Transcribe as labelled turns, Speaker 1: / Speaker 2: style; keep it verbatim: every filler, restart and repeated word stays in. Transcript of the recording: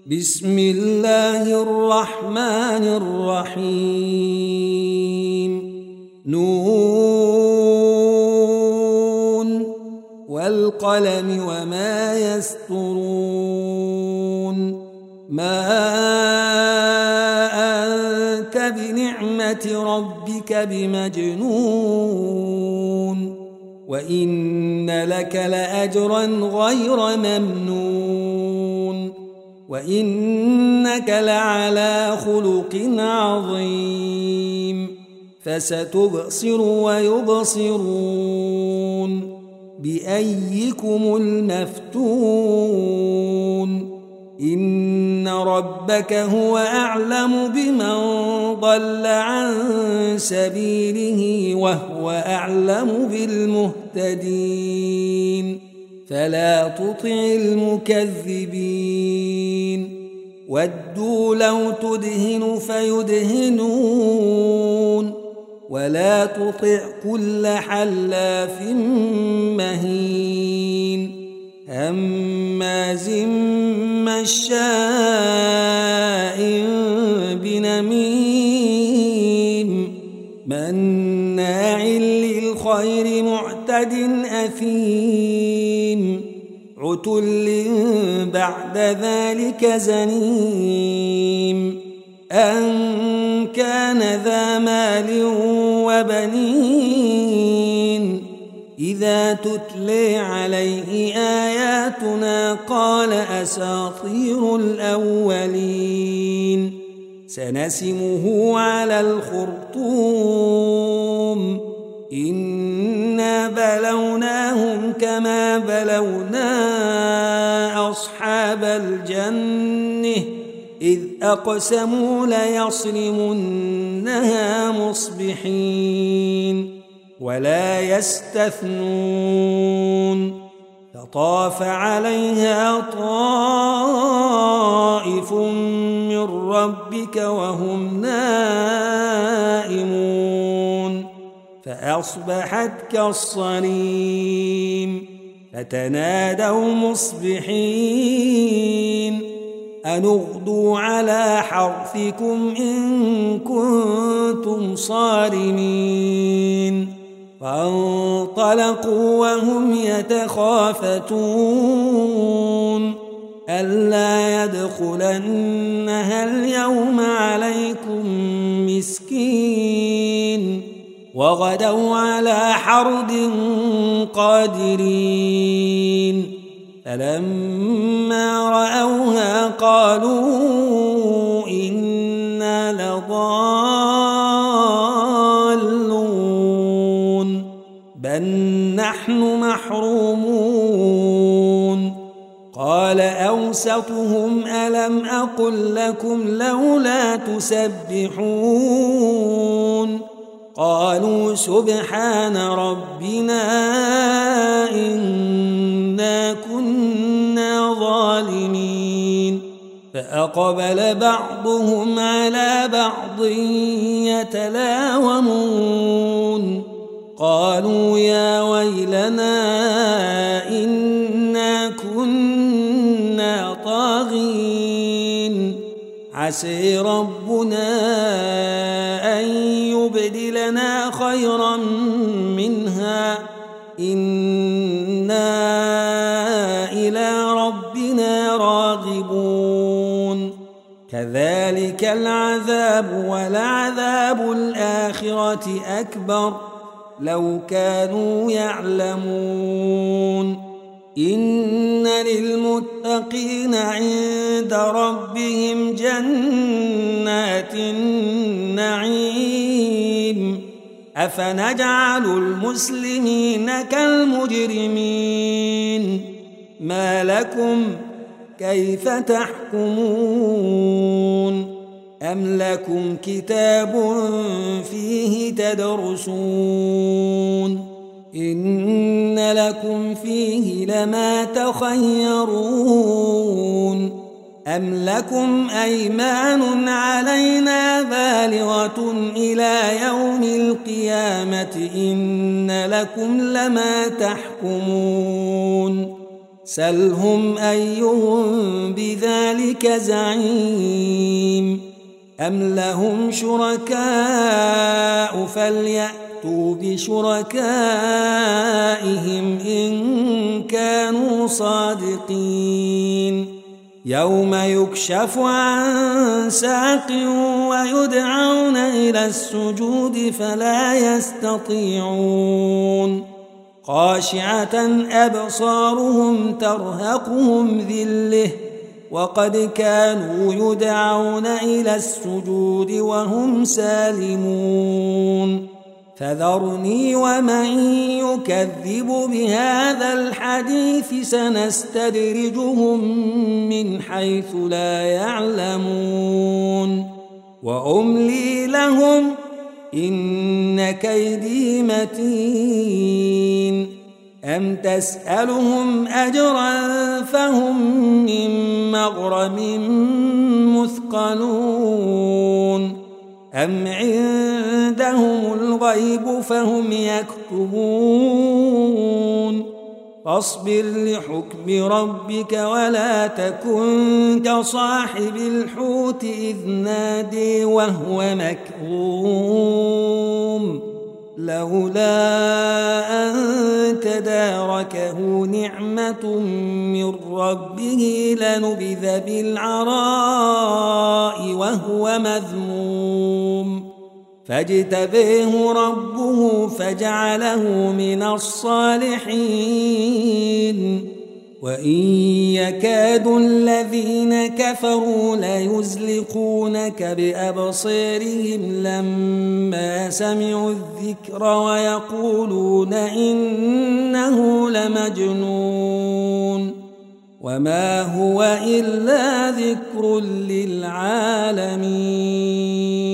Speaker 1: بسم الله الرحمن الرحيم نون والقلم وما يسطرون ما أنت بنعمة ربك بمجنون وإن لك لأجرا غير ممنون وإنك لعلى خلق عظيم فستبصر ويبصرون بأيكم المفتون إن ربك هو أعلم بمن ضل عن سبيله وهو أعلم بالمهتدين فلا تطع المكذبين ودوا لو تدهن فيدهنون ولا تطع كل حلاف مهين هماز مشاء بنميم مناع للخير معتد أثيم عتل بعد ذلك زنيم أن كان ذا مال وبنين إذا تتلي عليه آياتنا قال أساطير الأولين سنسمه على الخرطوم إنا بلوناهم كما بلونا أصحاب الجنة إذ أقسموا ليصرمنها مصبحين ولا يستثنون فطاف عليها طائف من ربك وهم نائمون فأصبحت كالصريم فتنادوا مصبحين أن اغدوا على حرثكم إن كنتم صارمين فانطلقوا وهم يتخافتون ألا يدخلنها اليوم عليكم مسكين وغدوا على حرد قادرين فلما رأوها قالوا إنا لضالون بل نحن محرومون قال أوسطهم ألم أقل لكم لولا تسبحون قالوا سبحان ربنا إنا كنا ظالمين فأقبل بعضهم على بعض يتلاومون قالوا يا ويلنا إنا كنا طاغين عسى ربنا أن يبدلنا خيرا منها إنا إلى ربنا راغبون كذلك العذاب ولعذاب الآخرة أكبر لو كانوا يعلمون إن للمتقين عند ربهم جنات النعيم أفنجعل المسلمين كالمجرمين ما لكم كيف تحكمون أم لكم كتاب فيه تدرسون إن لكم فيه لما تخيرون أم لكم أيمان علينا بالغة إلى يوم القيامة إن لكم لما تحكمون سلهم أيهم بذلك زعيم أم لهم شركاء فليأتوا بشركائهم إن كانوا صادقين يوم يكشف عن ساق ويدعون إلى السجود فلا يستطيعون خاشعة أبصارهم ترهقهم ذلة وقد كانوا يدعون إلى السجود وهم سالمون فذرني ومن يكذب بهذا الحديث سنستدرجهم من حيث لا يعلمون وأملي لهم إن كيدي متين أم تسألهم أجرا فهم من مغرم مثقلون أم عندهم الغيب فهم يكتبون فاصبر لحكم ربك ولا تكن كصاحب الحوت إذ نادي وهو مكظوم لولا أن تداركه نعمة من ربه لنبذ بالعراء وهو مذموم فاجتبيه ربه فجعله من الصالحين وإن يكاد الذين كفروا ليزلقونك بأبصارهم لما سمعوا الذكر ويقولون إنه لمجنون وما هو إلا ذكر للعالمين.